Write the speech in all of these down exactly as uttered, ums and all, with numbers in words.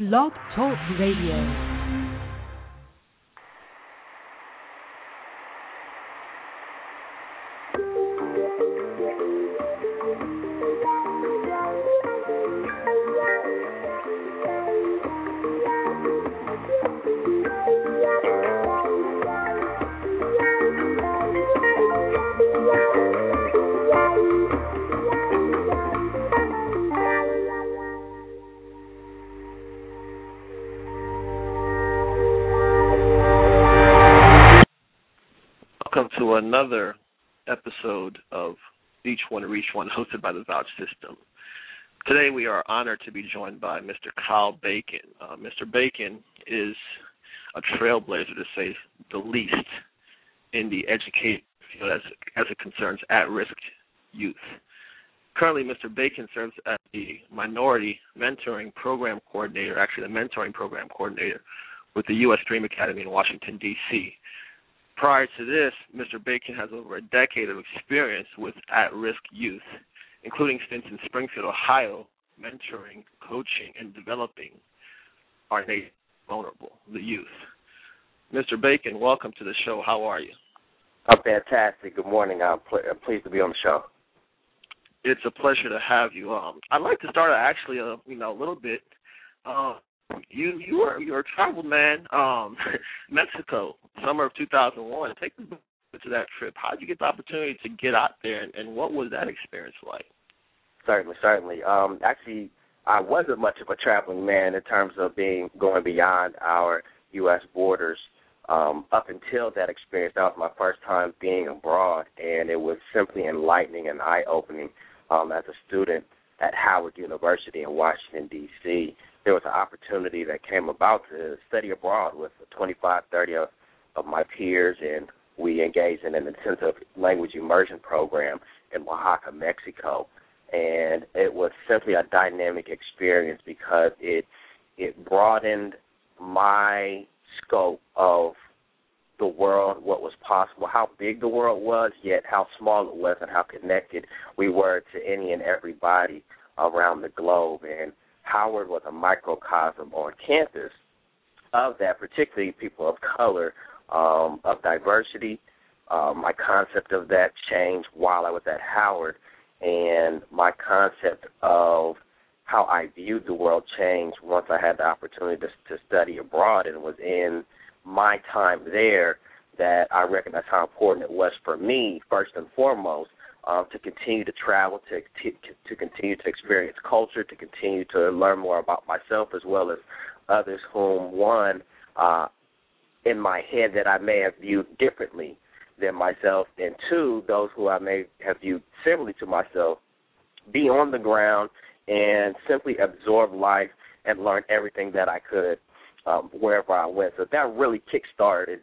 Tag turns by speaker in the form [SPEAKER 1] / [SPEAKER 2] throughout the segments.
[SPEAKER 1] Blog Talk Radio.
[SPEAKER 2] Another episode of Each One Reach One, hosted by the Vouch System. Today we are honored to be joined by Mister Kyle Bacon. Uh, Mister Bacon is a trailblazer, to say the least, in the education field as, as it concerns at-risk youth. Currently, Mister Bacon serves as the Minority Mentoring Program Coordinator, actually the Mentoring Program Coordinator with the U S Dream Academy in Washington, D C Prior to this, Mister Bacon has over a decade of experience with at-risk youth, including stints in Springfield, Ohio, mentoring, coaching, and developing our nation vulnerable, the youth. Mister Bacon, welcome to the show. How are you?
[SPEAKER 3] I'm fantastic. Good morning. I'm pl- pleased to be on the show.
[SPEAKER 2] It's a pleasure to have you. Um, I'd like to start actually, uh, you know, a little bit. Uh, You you were you were a travel man, um, Mexico, summer of two thousand one. Take us to that trip. How did you get the opportunity to get out there, and, and what was that experience like?
[SPEAKER 3] Certainly, certainly. Um, actually, I wasn't much of a traveling man in terms of being going beyond our U S borders. Um, up until that experience, that was my first time being abroad, and it was simply enlightening and eye-opening um, as a student at Howard University in Washington, D C There was an opportunity that came about to study abroad with twenty-five, thirty of, of my peers, and we engaged in an intensive language immersion program in Oaxaca, Mexico. And it was simply a dynamic experience because it it broadened my scope of the world, what was possible, how big the world was, yet how small it was and how connected we were to any and everybody around the globe. And Howard was a microcosm on campus of that, particularly people of color, um, of diversity. Uh, my concept of that changed while I was at Howard, and my concept of how I viewed the world changed once I had the opportunity to, to study abroad, and it was in my time there that I recognized how important it was for me, first and foremost, Um, to continue to travel, to, to to continue to experience culture, to continue to learn more about myself as well as others whom, one, uh, in my head that I may have viewed differently than myself, and two, those who I may have viewed similarly to myself, be on the ground and simply absorb life and learn everything that I could um, wherever I went. So that really kick-started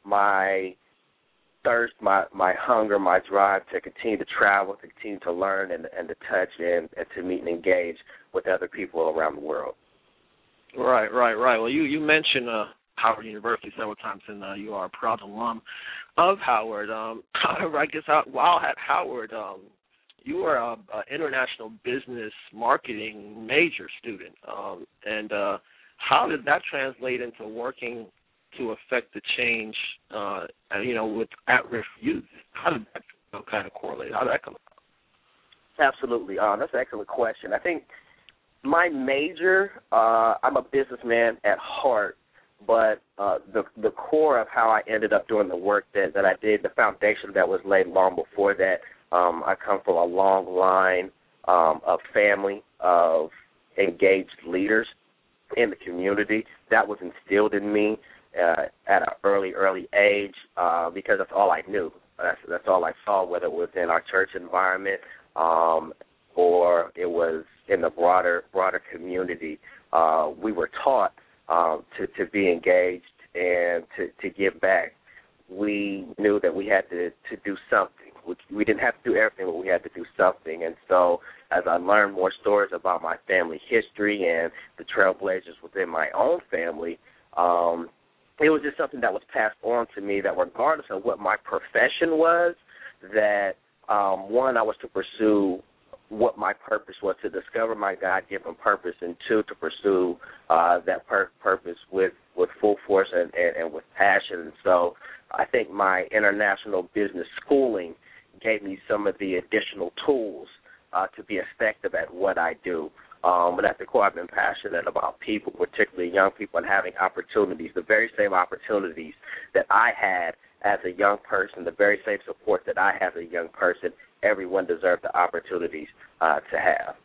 [SPEAKER 3] my thirst, my, my hunger, my drive to continue to travel, to continue to learn and, and to touch and, and to meet and engage with other people around the world.
[SPEAKER 2] Right, right, right. Well, you, you mentioned uh, Howard University several times, and uh, you are a proud alum of Howard. Um, however, I guess uh, while at Howard, um, you were an international business marketing major student. Um, and uh, how did that translate into working to affect the change, uh, you know, with at-risk youth? How did that you know, kind of correlate? How did that come about?
[SPEAKER 3] Absolutely. Uh, that's an excellent question. I think my major, uh, I'm a businessman at heart, but uh, the the core of how I ended up doing the work that, that I did, the foundation that was laid long before that, um, I come from a long line um, of family, of engaged leaders in the community. That was instilled in me Uh, at an early, early age uh, because that's all I knew. That's, that's all I saw, whether it was in our church environment um, or it was in the broader, broader community. Uh, we were taught um, to, to be engaged and to, to give back. We knew that we had to, to do something. We, we didn't have to do everything, but we had to do something. And so as I learned more stories about my family history and the trailblazers within my own family, um, it was just something that was passed on to me that regardless of what my profession was, that, um, one, I was to pursue what my purpose was, to discover my God-given purpose, and two, to pursue uh, that pur- purpose with, with full force and, and, and with passion. And so I think my international business schooling gave me some of the additional tools uh, to be effective at what I do. Um, but at the core, I've been passionate about people, particularly young people, and having opportunities, the very same opportunities that I had as a young person, the very same support that I have as a young person. Everyone deserves the opportunities uh, to have.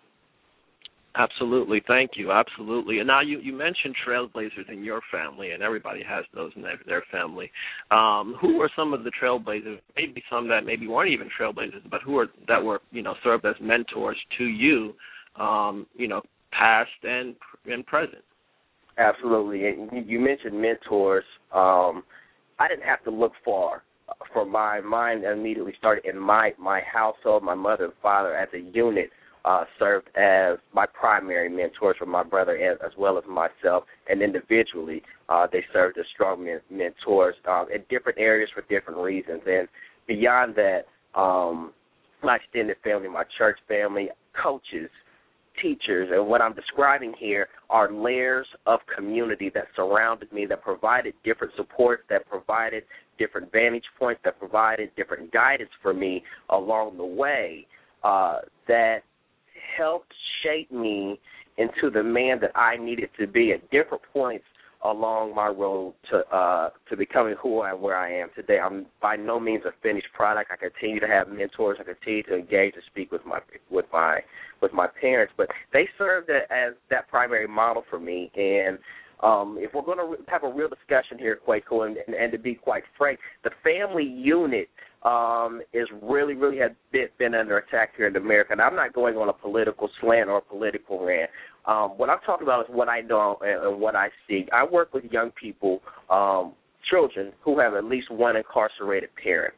[SPEAKER 2] Absolutely. Thank you. Absolutely. And now you, you mentioned trailblazers in your family, and everybody has those in their, their family. Um, who are some of the trailblazers, maybe some that maybe weren't even trailblazers, but who are that were, you know, served as mentors to you, um, you know, past and, and present?
[SPEAKER 3] Absolutely. And you mentioned mentors. Um, I didn't have to look far for my mind immediately started in my, my household. My mother and father as a unit uh, served as my primary mentors for my brother and, as well as myself, and individually uh, they served as strong men, mentors um, in different areas for different reasons. And beyond that, um, my extended family, my church family, coaches, teachers, and what I'm describing here are layers of community that surrounded me, that provided different support, that provided different vantage points, that provided different guidance for me along the way, uh, that helped shape me into the man that I needed to be at different points along my road to uh, to becoming who I am, where I am today. I'm by no means a finished product. I continue to have mentors. I continue to engage and speak with my with my with my parents, but they served as that primary model for me. And um, if we're going to have a real discussion here, Kwaku, and, and, and to be quite frank, the family unit um, is really, really has been, been under attack here in America. And I'm not going on a political slant or a political rant. Um, what I'm talking about is what I know and, and what I see. I work with young people, um, children, who have at least one incarcerated parent.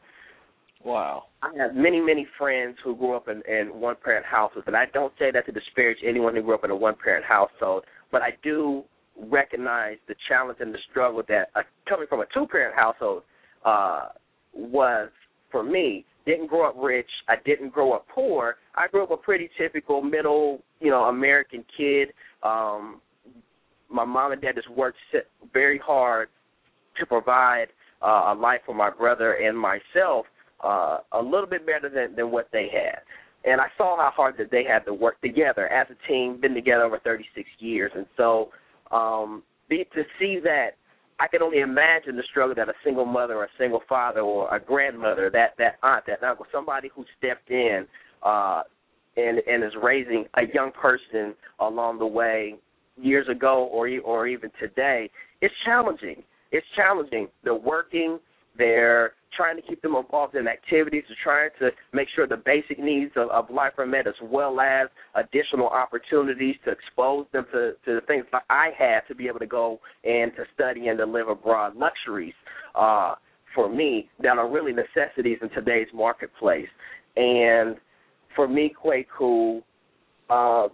[SPEAKER 2] Wow.
[SPEAKER 3] I have many, many friends who grew up in, in one-parent households, and I don't say that to disparage anyone who grew up in a one-parent household, but I do recognize the challenge and the struggle that uh, coming from a two-parent household uh, was for me. Didn't grow up rich. I didn't grow up poor. I grew up a pretty typical middle, you know, American kid. Um, my mom and dad just worked very hard to provide uh, a life for my brother and myself, uh, a little bit better than, than what they had. And I saw how hard that they had to work together as a team, been together over thirty-six years. And so um, be, to see that, I can only imagine the struggle that a single mother or a single father or a grandmother, that, that aunt, that uncle, somebody who stepped in uh, and, and is raising a young person along the way years ago or or even today, it's challenging. It's challenging. They're working. They're trying to keep them involved in activities. They're trying to make sure the basic needs of, of life are met, as well as additional opportunities to expose them to, to the things that I had to be able to go and to study and to live abroad, luxuries uh, for me that are really necessities in today's marketplace. And for me, Kwaku, uh,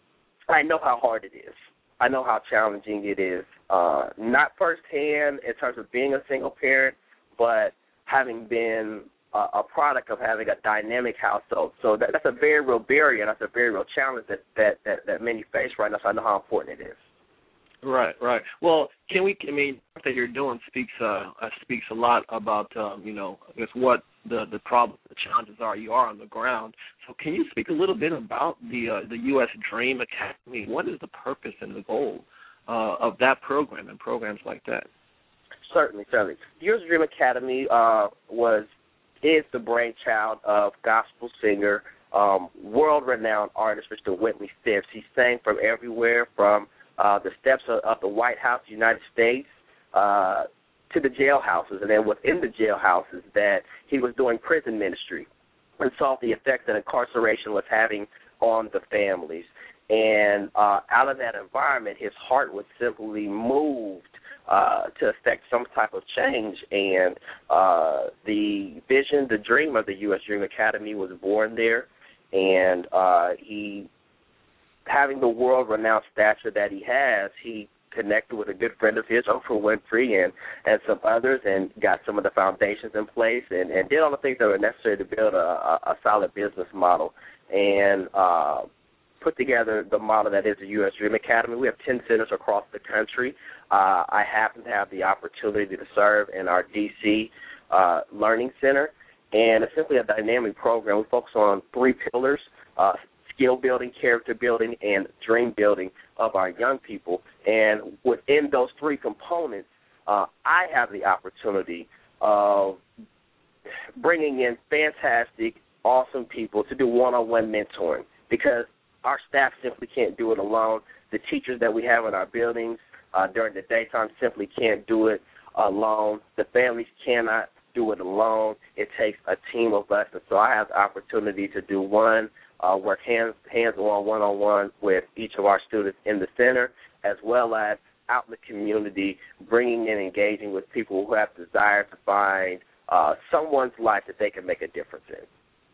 [SPEAKER 3] I know how hard it is. I know how challenging it is, uh, not firsthand in terms of being a single parent, but having been a, a product of having a dynamic household. So that, that's a very real barrier, and that's a very real challenge that, that, that, that many face right now, so I know how important it is.
[SPEAKER 2] Right, right. Well, can we, I mean, what that you're doing speaks uh, speaks a lot about, um, you know, I guess what the, the problem, the challenges are. You are on the ground. So can you speak a little bit about the uh, the U S Dream Academy? What is the purpose and the goal uh, of that program and programs like that?
[SPEAKER 3] Certainly, certainly. U S Dream Academy uh, was is the brainchild of gospel singer, um, world-renowned artist, Mister Whitley Phipps. He sang from everywhere, from uh, the steps of, of the White House, United States, uh, to the jailhouses, and then within the jailhouses that he was doing prison ministry and saw the effects that incarceration was having on the families. And uh, out of that environment, his heart was simply moved uh, to affect some type of change. And uh, the vision, the dream of the U S Dream Academy was born there. And uh, he, having the world-renowned stature that he has, he connected with a good friend of his, Oprah Winfrey, and, and some others, and got some of the foundations in place and, and did all the things that were necessary to build a, a, a solid business model. and uh, put together the model that is the U S Dream Academy. We have ten centers across the country. Uh, I happen to have the opportunity to serve in our D C uh, Learning Center, and it's simply a dynamic program. We focus on three pillars, uh, skill building, character building, and dream building of our young people. And within those three components, uh, I have the opportunity of bringing in fantastic, awesome people to do one-on-one mentoring, because our staff simply can't do it alone. The teachers that we have in our buildings uh, during the daytime simply can't do it alone. The families cannot do it alone. It takes a team of us. And so I have the opportunity to do one, uh, work hands, hands-on, one-on-one with each of our students in the center, as well as out in the community, bringing and engaging with people who have desire to find uh, someone's life that they can make a difference in.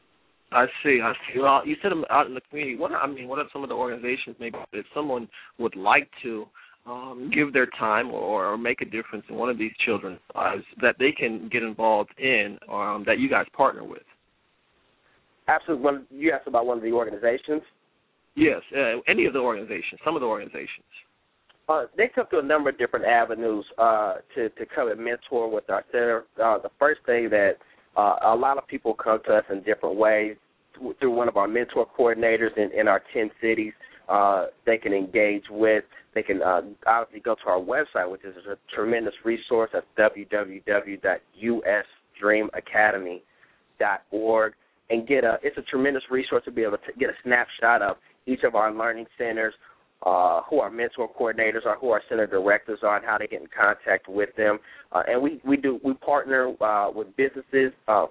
[SPEAKER 2] I see. I see. Well, you said them out in the community. What I mean, what are some of the organizations maybe if someone would like to um, give their time or, or make a difference in one of these children's lives that they can get involved in, um, that you guys partner with?
[SPEAKER 3] Absolutely. One, you asked about one of the organizations?
[SPEAKER 2] Yes, uh, any of the organizations, some of the organizations.
[SPEAKER 3] Uh, they took to a number of different avenues uh, to, to come and mentor with our center. Uh, the first thing that uh, a lot of people come to us in different ways through one of our mentor coordinators in, in our ten cities. Uh, they can engage with. They can uh, obviously go to our website, which is a tremendous resource at w w w dot u s dream academy dot org, and get a. It's a tremendous resource to be able to get a snapshot of each of our learning centers, uh, who our mentor coordinators are, who our center directors are, and how to get in contact with them. Uh, and we, we do we partner uh, with businesses, uh,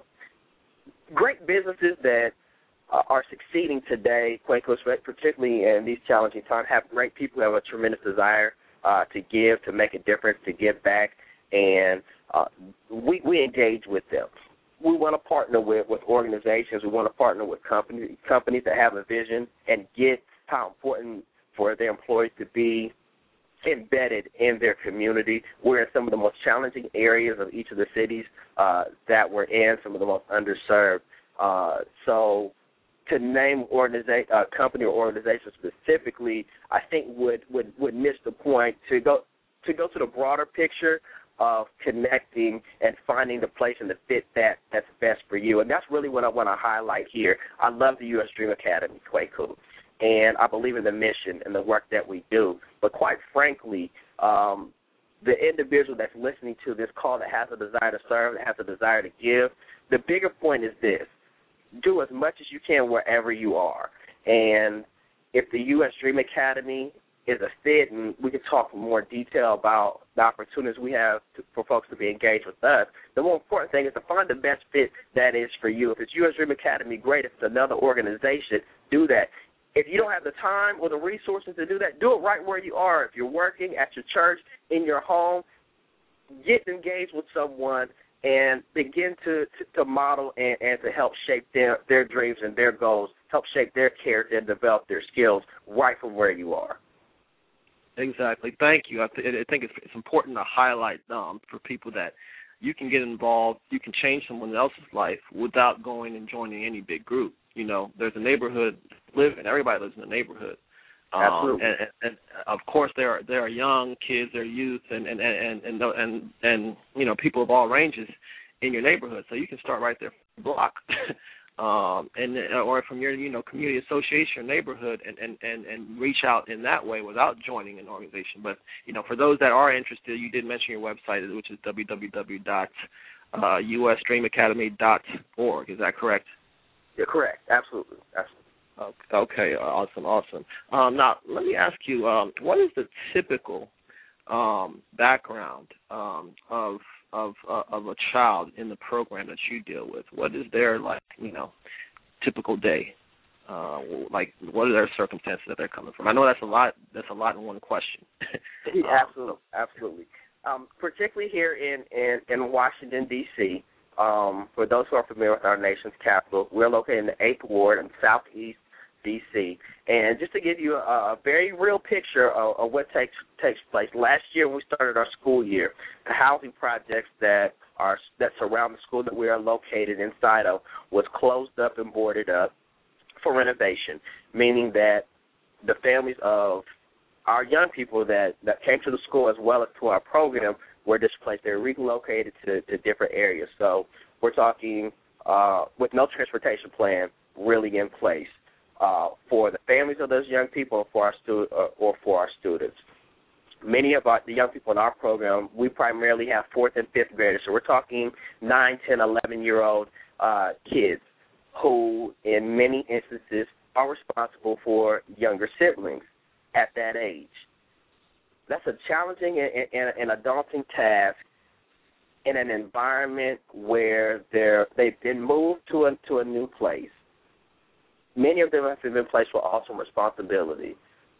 [SPEAKER 3] great businesses that uh, are succeeding today, Quakers, particularly in these challenging times, have great people who have a tremendous desire uh, to give, to make a difference, to give back, and uh, we, we engage with them. We want to partner with, with organizations. We want to partner with companies, companies that have a vision and get how important for their employees to be embedded in their community. We're in some of the most challenging areas of each of the cities uh, that we're in, some of the most underserved. Uh, so to name organiza- uh, company or organization specifically, I think would, would, would miss the point. To go to go to the broader picture of connecting and finding the place and the fit that, that's best for you. And that's really what I want to highlight here. I love the U S Dream Academy, Kwaku, and I believe in the mission and the work that we do. But quite frankly, um, the individual that's listening to this call that has a desire to serve, that has a desire to give, the bigger point is this. Do as much as you can wherever you are. And if the U S Dream Academy is a fit, and we can talk in more detail about the opportunities we have to, for folks to be engaged with us, the more important thing is to find the best fit that is for you. If it's U S Dream Academy, great. If it's another organization, do that. If you don't have the time or the resources to do that, do it right where you are. If you're working at your church, in your home, get engaged with someone and begin to, to, to model and, and to help shape their, their dreams and their goals, help shape their character and develop their skills right from where you are.
[SPEAKER 2] Exactly. Thank you. I, th- I think it's, it's important to highlight um, for people that you can get involved, you can change someone else's life without going and joining any big group. You know, there's a neighborhood living. Everybody lives in a neighborhood. Um,
[SPEAKER 3] Absolutely.
[SPEAKER 2] And, and, and of course, there are there are young kids, there are youth, and and and and and, and, and you know, people of all ranges in your neighborhood. So you can start right there from the block. Um, and or from your, you know, community association or neighborhood, and, and, and, and reach out in that way without joining an organization. But, you know, for those that are interested, you did mention your website, which is w w w dot u s dream academy dot org. Is that correct?
[SPEAKER 3] Yeah, correct. Absolutely. Absolutely.
[SPEAKER 2] Okay, awesome, awesome. Um, now, let me ask you, um, what is the typical um, background um, of of uh, of a child in the program that you deal with? What is their, like, you know, typical day? Uh, like, what are their circumstances that they're coming from? I know that's a lot. That's a lot in one question.
[SPEAKER 3] Yeah, absolutely, absolutely. Um, particularly here in in, in Washington D C. Um, for those who are familiar with our nation's capital, we're located in the eighth Ward in Southeast D C. And just to give you a, a very real picture of, of what takes takes place, last year when we started our school year, the housing projects that are that surround the school that we are located inside of was closed up and boarded up. for renovation, meaning that the families of our young people that, that came to the school as well as to our program were displaced. They were relocated to, to different areas. So we're talking uh, with no transportation plan really in place uh, for the families of those young people or for our, stu- uh, or for our students. Many of our, the young people in our program, we primarily have fourth and fifth graders. So we're talking nine, ten, eleven-year-old uh, kids who, in many instances, are responsible for younger siblings at that age. That's a challenging and, and, and a daunting task in an environment where they're, they've been moved to a, to a new place. Many of them have been placed with awesome responsibility.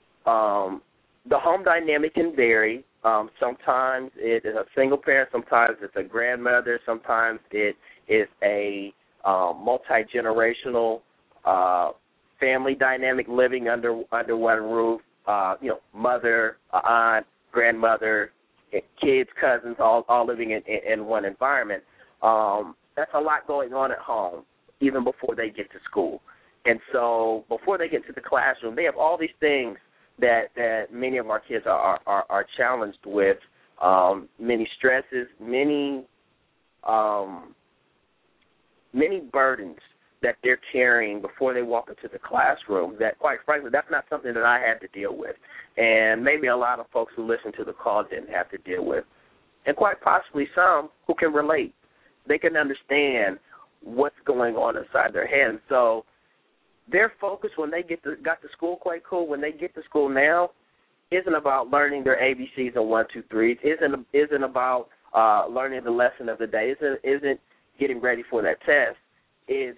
[SPEAKER 3] Um, the home dynamic can vary. Um, sometimes it is a single parent, sometimes it's a grandmother, sometimes it is a um, multi-generational uh, family dynamic living under under one roof. Uh, you know, mother, aunt, grandmother, kids, cousins, all all living in, in, in one environment. Um, that's a lot going on at home, even before they get to school. And so before they get to the classroom, they have all these things that, that many of our kids are, are, are challenged with, um, many stresses, many um, many burdens that they're carrying before they walk into the classroom that, quite frankly, that's not something that I had to deal with. And maybe a lot of folks who listen to the call didn't have to deal with. And quite possibly some who can relate. They can understand what's going on inside their head. And so their focus when they get to, got to school, quite cool, when they get to school now, isn't about learning their A B Cs and one, two, threes, isn't, isn't about uh, learning the lesson of the day, isn't, isn't getting ready for that test. It's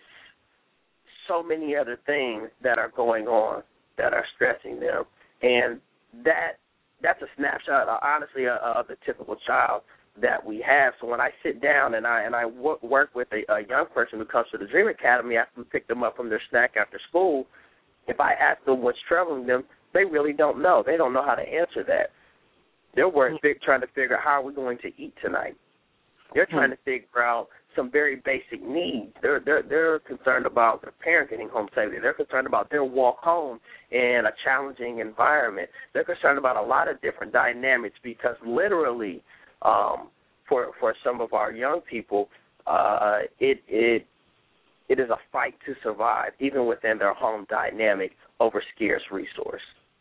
[SPEAKER 3] so many other things that are going on that are stressing them. And that that's a snapshot, uh, honestly, uh, of the typical child that we have. So when I sit down and I and I work, work with a, a young person who comes to the Dream Academy after we pick them up from their snack after school, if I ask them what's troubling them, they really don't know. They don't know how to answer that. They're worried, trying to figure out how are we going to eat tonight. They're trying to figure out some very basic needs. They're they're they're concerned about their parent getting home safely. They're concerned about their walk home in a challenging environment. They're concerned about a lot of different dynamics because literally, um, for for some of our young people, uh, it it it is a fight to survive, even within their home dynamic, over scarce resource.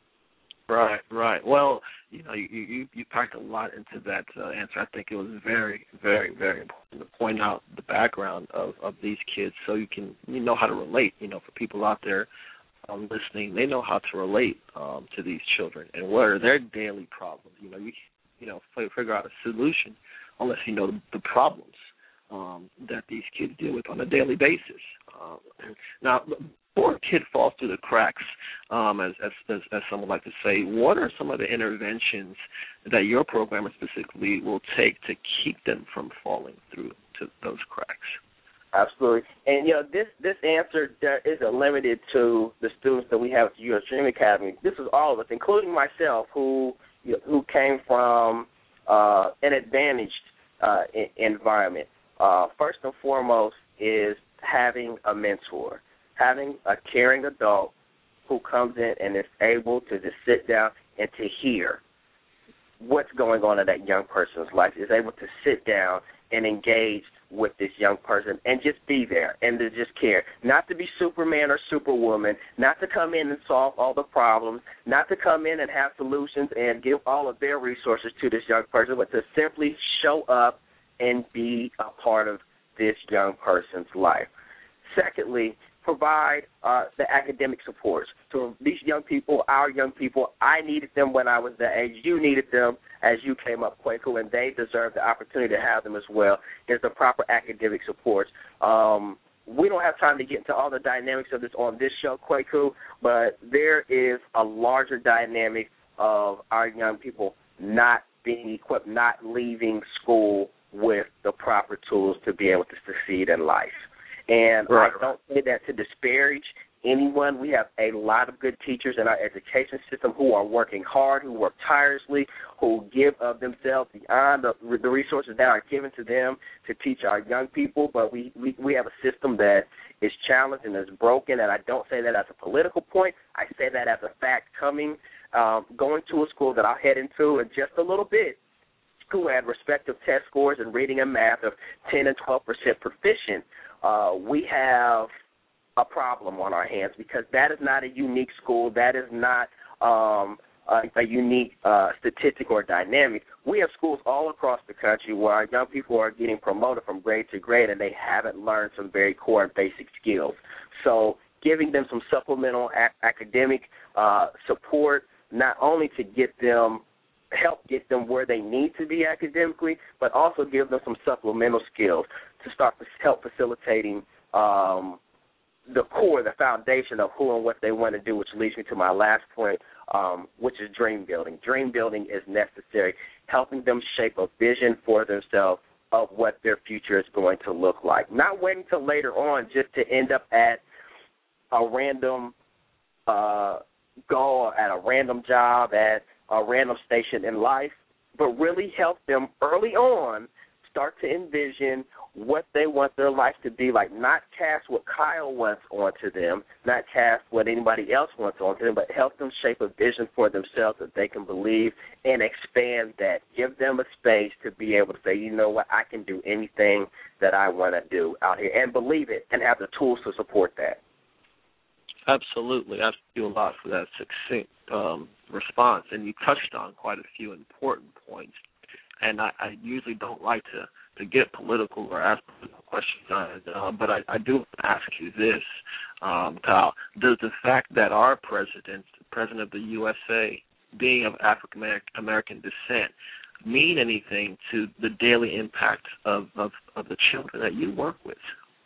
[SPEAKER 2] Right, right. Well, you know, you you, you packed a lot into that uh, answer. I think it was very, very, very important to point out the background of, of these kids so you can you know how to relate. You know, for people out there um, listening, they know how to relate um, to these children and what are their daily problems. You know, you you know figure out a solution unless you know the, the problems um, that these kids deal with on a daily basis. Um, now, before a kid falls through the cracks, um, as, as, as as someone like to say, what are some of the interventions that your program specifically will take to keep them from falling through to those cracks?
[SPEAKER 3] Absolutely. And, you know, this, this answer isn't limited to the students that we have at the U S Dream Academy. This is all of us, including myself, who you know, who came from uh, an advantaged uh, environment. Uh, first and foremost is having a mentor, having a caring adult who comes in and is able to just sit down and to hear what's going on in that young person's life, is able to sit down and engage with this young person and just be there and to just care. Not to be Superman or Superwoman, not to come in and solve all the problems, not to come in and have solutions and give all of their resources to this young person, but to simply show up and be a part of this young person's life. Secondly, provide uh, the academic supports. So these young people, our young people, I needed them when I was that age. You needed them as you came up, Kwaku, and they deserve the opportunity to have them as well. There's the proper academic supports. Um, we don't have time to get into all the dynamics of this on this show, Kwaku, but there is a larger dynamic of our young people not being equipped, not leaving school with the proper tools to be able to succeed in life. And
[SPEAKER 2] right.
[SPEAKER 3] I don't say that to disparage anyone. We have a lot of good teachers in our education system who are working hard, who work tirelessly, who give of themselves beyond the, the resources that are given to them to teach our young people. But we, we, we have a system that is challenged and is broken, and I don't say that as a political point. I say that as a fact coming, um, going to a school that I'll head into in just a little bit, who had respective test scores in reading and math of ten and twelve percent proficient. Uh, we have a problem on our hands because that is not a unique school. That is not um, a, a unique uh, statistic or dynamic. We have schools all across the country where our young people are getting promoted from grade to grade and they haven't learned some very core and basic skills. So giving them some supplemental a- academic uh, support, not only to get them help get them where they need to be academically, but also give them some supplemental skills to start to help facilitating um, the core, the foundation of who and what they want to do, which leads me to my last point, um, which is dream building. Dream building is necessary, helping them shape a vision for themselves of what their future is going to look like. Not waiting until later on just to end up at a random uh, goal, at a random job, at a random station in life, but really help them early on start to envision what they want their life to be like, not cast what Kyle wants onto them, not cast what anybody else wants onto them, but help them shape a vision for themselves that they can believe and expand that. Give them a space to be able to say, you know what, I can do anything that I want to do out here, and believe it and have the tools to support that.
[SPEAKER 2] Absolutely. I feel a lot for that succinct um, response, and you touched on quite a few important points. And I, I usually don't like to, to get political or ask political questions, uh, but I, I do ask you this, um, Kyle. Does the fact that our president, the president of the U S A, being of African American descent, mean anything to the daily impact of, of, of the children that you work with?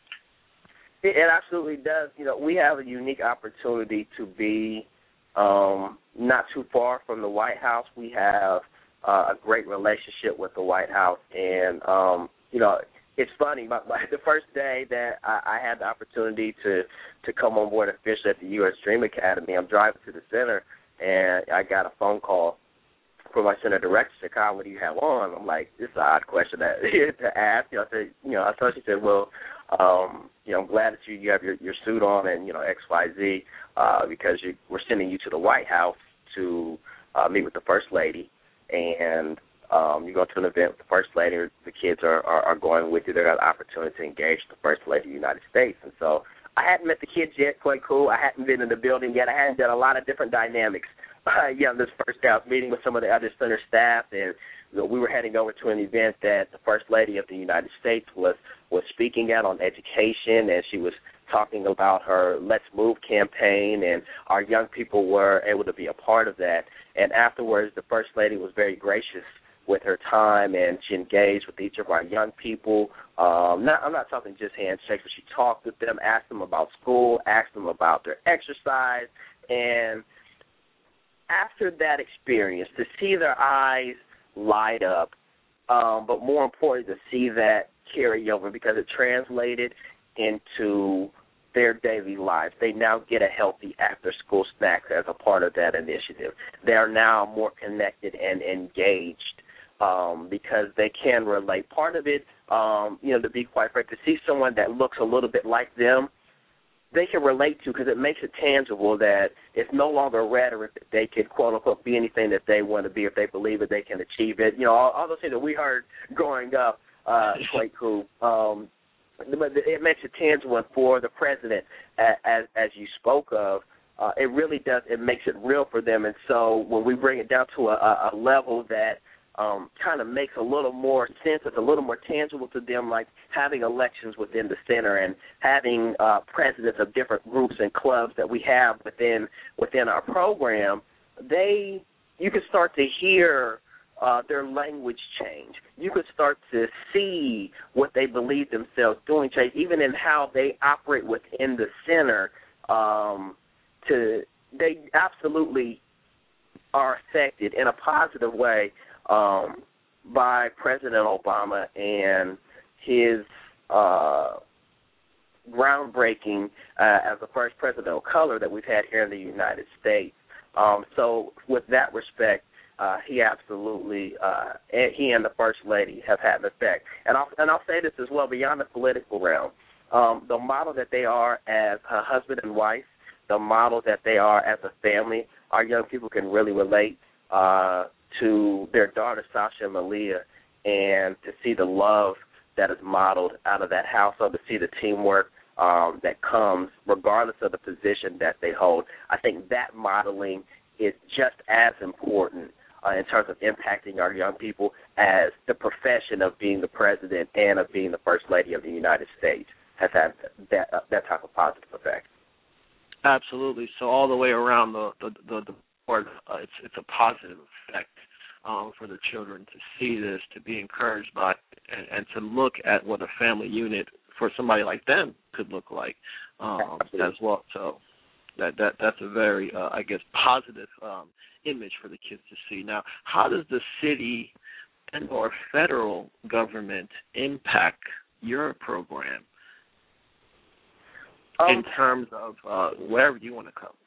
[SPEAKER 3] It, it absolutely does. You know, we have a unique opportunity to be um, not too far from the White House. We have uh, a great relationship with the White House, and um, you know, it's funny. My, my, the first day that I, I had the opportunity to to come on board officially at the U S Dream Academy, I'm driving to the center, and I got a phone call from my center director. She said, "Kyle, what do you have on?" I'm like, "This is an odd question to, to ask." You know, I said, you know, I thought she said, "Well, um, you know, I'm glad that you, you have your, your suit on and, you know, X, Y, Z, uh, because you, we're sending you to the White House to uh, meet with the First Lady, and um, you go to an event with the First Lady, the kids are, are, are going with you. They got the opportunity to engage the First Lady of the United States." And so I hadn't met the kids yet, quite cool. I hadn't been in the building yet. I hadn't done a lot of different dynamics. Uh, yeah, this first day I was meeting with some of the other center staff, and you know, we were heading over to an event that the First Lady of the United States was, was speaking at on education, and she was talking about her Let's Move campaign, and our young people were able to be a part of that. And afterwards, the First Lady was very gracious with her time, and she engaged with each of our young people. Um, not, I'm not talking just handshakes, but she talked with them, asked them about school, asked them about their exercise, and after that experience, to see their eyes light up, um, but more importantly, to see that carry over because it translated into their daily lives. They now get a healthy after-school snack as a part of that initiative. They are now more connected and engaged um, because they can relate. Part of it, um, you know, to be quite frank, to see someone that looks a little bit like them, they can relate to, because it makes it tangible that it's no longer rhetoric that they can, quote unquote, be anything that they want to be if they believe that they can achieve it. You know, all, all those things that we heard growing up, uh, quite cool. Um, but it makes it tangible, and for the president, as, as you spoke of, uh, it really does, it makes it real for them. And so when we bring it down to a, a level that Um, kind of makes a little more sense, it's a little more tangible to them, like having elections within the center and having uh, presidents of different groups and clubs that we have within within our program. They, you can start to hear uh, their language change. You could start to see what they believe themselves doing change, even in how they operate within the center. Um, to they absolutely are affected in a positive way Um, by President Obama and his uh, groundbreaking uh, as the first president of color that we've had here in the United States. Um, so with that respect, uh, he absolutely, uh, and he and the First Lady have had an effect. And I'll, and I'll say this as well, beyond the political realm, um, the model that they are as a husband and wife, the model that they are as a family, our young people can really relate uh, to their daughter, Sasha and Malia, and to see the love that is modeled out of that household, to see the teamwork um, that comes regardless of the position that they hold. I think that modeling is just as important uh, in terms of impacting our young people as the profession of being the president and of being the First Lady of the United States has had that, uh, that type of positive effect.
[SPEAKER 2] Absolutely. So all the way around the the, the, the board, uh, it's it's a positive effect um, for the children to see this, to be encouraged by it, and, and to look at what a family unit for somebody like them could look like um, as well. So that that that's a very, uh, I guess, positive um, image for the kids to see. Now, how does the city and or federal government impact your program um, in terms of uh, wherever you want to come?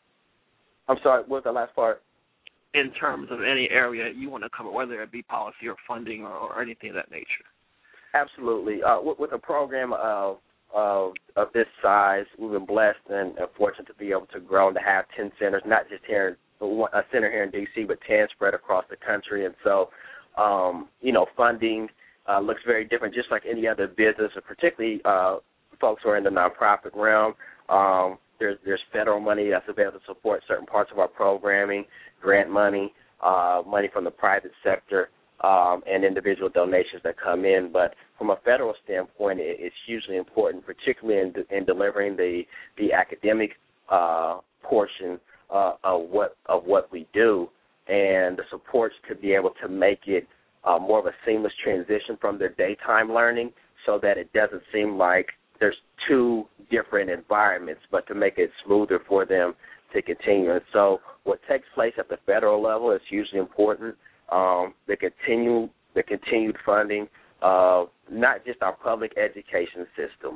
[SPEAKER 3] I'm sorry, what was the last part?
[SPEAKER 2] In terms of any area you want to cover, whether it be policy or funding or, or anything of that nature.
[SPEAKER 3] Absolutely. Uh, with, with a program of, of of this size, we've been blessed and uh, fortunate to be able to grow and to have ten centers, not just here, in, a center here in D C, but ten spread across the country. And so, um, you know, funding uh, looks very different, just like any other business, or particularly uh, folks who are in the nonprofit realm. Um, there's there's federal money that's available to support certain parts of our programming, grant money, uh, money from the private sector, um, and individual donations that come in. But from a federal standpoint, it, it's hugely important, particularly in, de- in delivering the the academic uh, portion uh, of what of what we do, and the supports to be able to make it uh, more of a seamless transition from their daytime learning, so that it doesn't seem like there's two different environments, but to make it smoother for them to continue. And so what takes place at the federal level is hugely important. Um, the continue the continued funding of not just our public education system,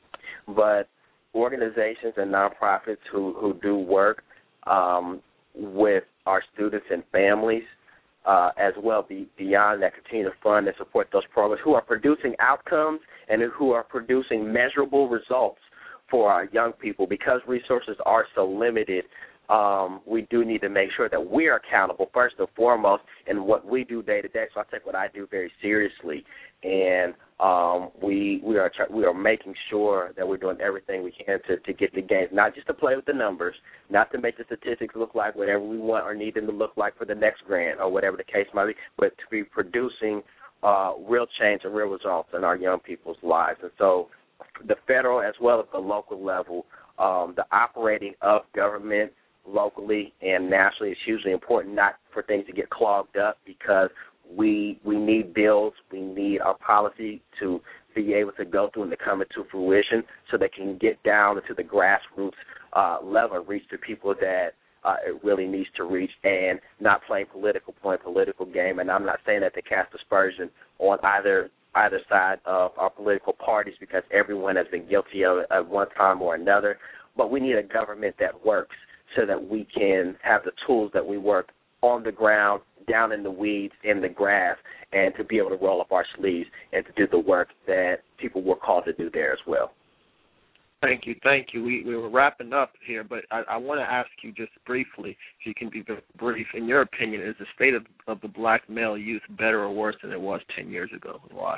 [SPEAKER 3] but organizations and nonprofits who, who do work um, with our students and families, uh, as well be, beyond that, continue to fund and support those programs who are producing outcomes and who are producing measurable results for our young people. Because resources are so limited, um, we do need to make sure that we are accountable first and foremost in what we do day to day. So I take what I do very seriously, and um, we we are we are making sure that we're doing everything we can to, to get the gains, not just to play with the numbers, not to make the statistics look like whatever we want or need them to look like for the next grant or whatever the case might be, but to be producing uh, real change and real results in our young people's lives. And so the federal as well as the local level, um, the operating of government locally and nationally is hugely important, not for things to get clogged up, because we we need bills, we need our policy to be able to go through and to come into fruition so they can get down into the grassroots uh, level and reach the people that uh, it really needs to reach, and not playing political point, political game. And I'm not saying that to cast aspersion on either either side of our political parties, because everyone has been guilty of it at one time or another, but we need a government that works so that we can have the tools that we work on the ground, down in the weeds, in the grass, and to be able to roll up our sleeves and to do the work that people were called to do there as well.
[SPEAKER 2] Thank you, thank you. We, we were wrapping up here, but I, I want to ask you just briefly, if you can be very brief, in your opinion, is the state of, of the black male youth better or worse than it was ten years ago, and why?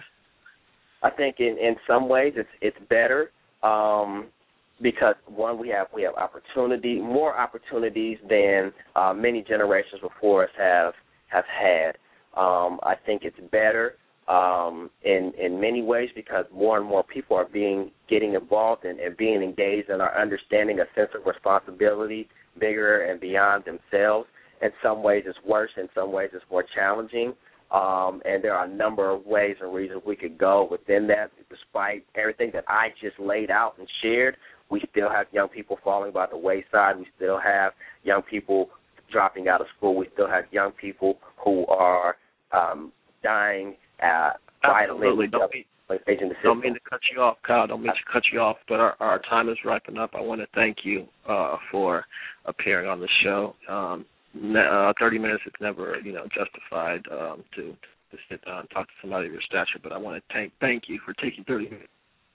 [SPEAKER 3] I think in, in some ways it's it's better. Um, Because one, we have we have opportunity, more opportunities than uh, many generations before us have have had. Um, I think it's better um, in in many ways because more and more people are being getting involved and, and being engaged and are understanding a sense of responsibility bigger and beyond themselves. In some ways, it's worse. In some ways, it's more challenging. Um, and there are a number of ways and reasons we could go within that. Despite everything that I just laid out and shared, we still have young people falling by the wayside. We still have young people dropping out of school. We still have young people who are um, dying uh, vitally.
[SPEAKER 2] Absolutely. Don't be,
[SPEAKER 3] Agent Assistant.
[SPEAKER 2] Don't mean to cut you off, Kyle. Don't mean to cut you off, but our, our time is wrapping up. I want to thank you uh, for appearing on the show. Um, uh, thirty minutes is never, you know, justified um, to to sit down and talk to somebody of your stature, but I want to thank thank you for taking thirty minutes.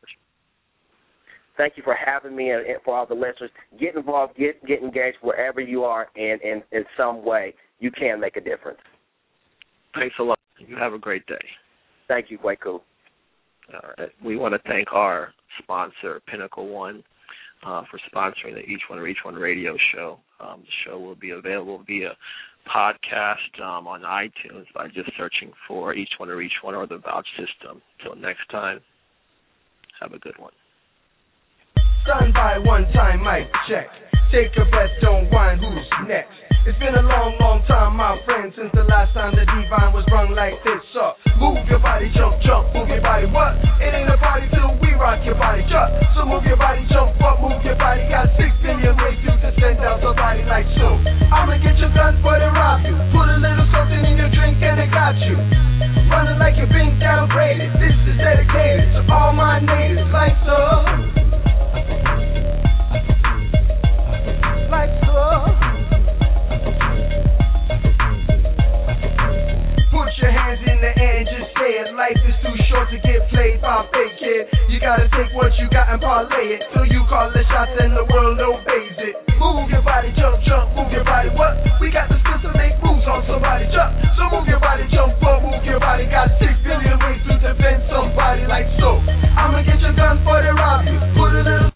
[SPEAKER 3] Thank you for having me, and for all the listeners. Get involved, get get engaged wherever you are, and, and in some way you can make a difference.
[SPEAKER 2] Thanks a lot. You have a great day.
[SPEAKER 3] Thank you, Kwaku.
[SPEAKER 2] All right. We want to thank our sponsor, Pinnacle One, uh, for sponsoring the Each One Reach One radio show. Um, the show will be available via podcast um, on iTunes by just searching for Each One Reach One or the Vouch System. Till next time, have a good one.
[SPEAKER 4] Stand by one time, mic check. Take a breath, don't whine, who's next? It's been a long, long time, my friend, since the last time the divine was rung like this. So move your body, jump, jump, move your body, what? It ain't a party till we rock your body, jump. So move your body, jump up, move your body. Got six billion ways to send out the body like so. I'ma get your guns for they rob you. Put a little something in your drink and it got you. Running like you're being downgraded. This is dedicated to all my natives like so. Like so. Put your hands in the air and just say it. Life is too short to get played by fake kid. You gotta take what you got and parlay it till you call the shots and the world obeys it. Move your body, jump, jump, move your body. What? We got the skills to make moves on somebody. Jump, so move your body, jump up, move your body. Got six billion ways to defend somebody like so. I'ma get your gun for they rob you. Put a little